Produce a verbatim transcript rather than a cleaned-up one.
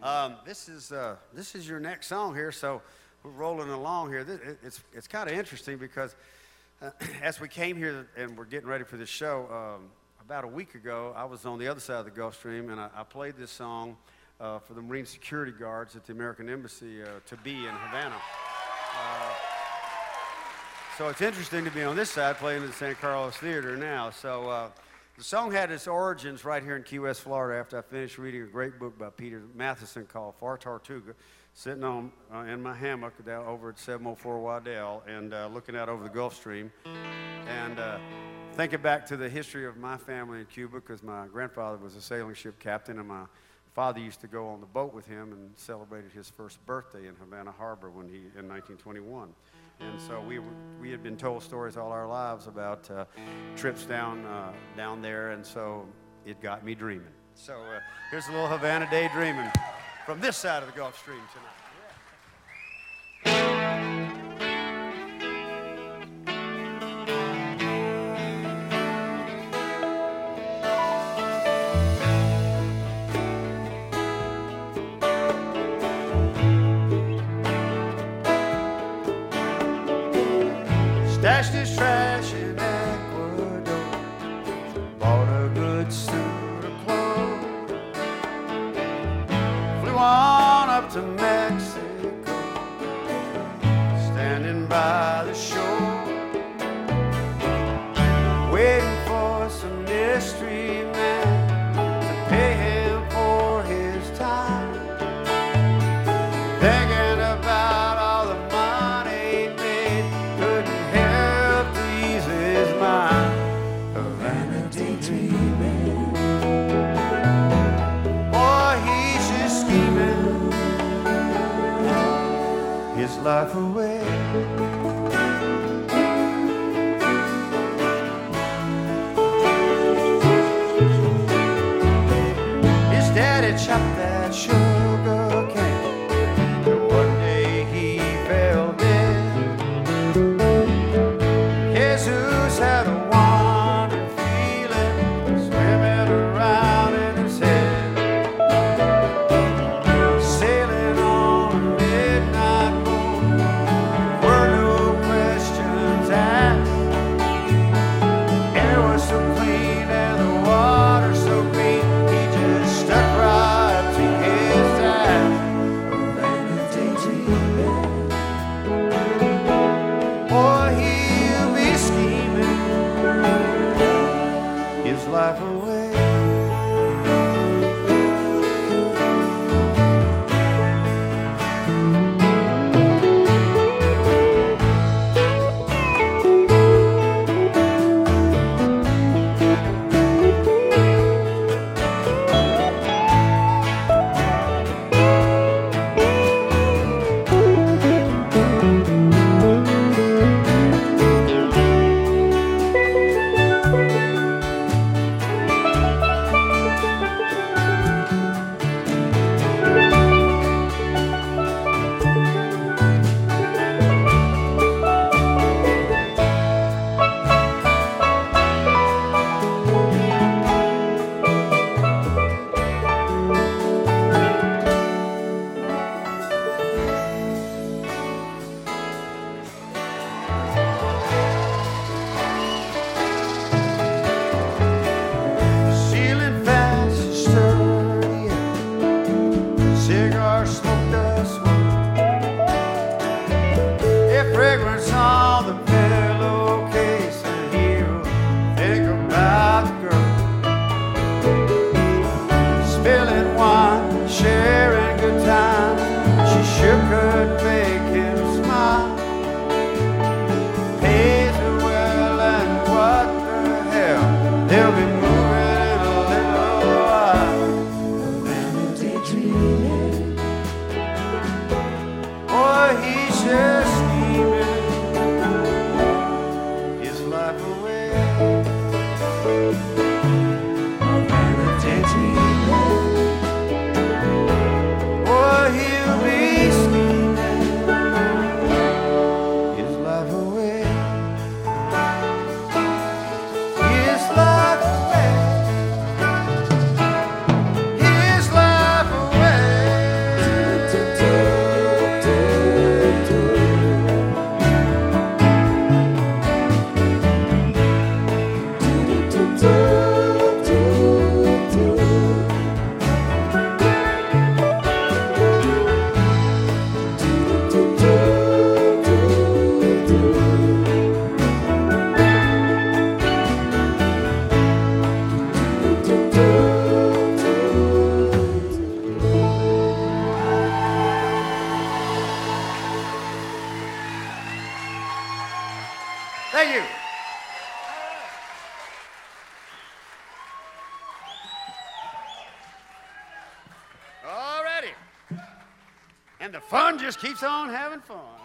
Um, this is uh, this is your next song here, so we're rolling along here. This, it, it's it's kind of interesting because uh, as we came here and we're getting ready for this show, um, about a week ago, I was on the other side of the Gulf Stream, and I, I played this song uh, for the Marine security guards at the American Embassy uh, to be in Havana. Uh, so it's interesting to be on this side playing in the San Carlos Theater now. So. Uh, The song had its origins right here in Key West, Florida, after I finished reading a great book by Peter Matheson called Far Tortuga, sitting on uh, in my hammock down over at seven oh four Waddell and uh, looking out over the Gulf Stream, and uh, thinking back to the history of my family in Cuba, because my grandfather was a sailing ship captain, and my father used to go on the boat with him and celebrated his first birthday in Havana Harbor when he in nineteen twenty-one. And so we were, we had been told stories all our lives about uh, trips down uh, down there, and so it got me dreaming. So uh, here's a little Havana daydreaming from this side of the Gulf Stream tonight. Stashed his trash in Ecuador, bought a good suit of clothes, flew on up to Mexico. And the fun just keeps on having fun.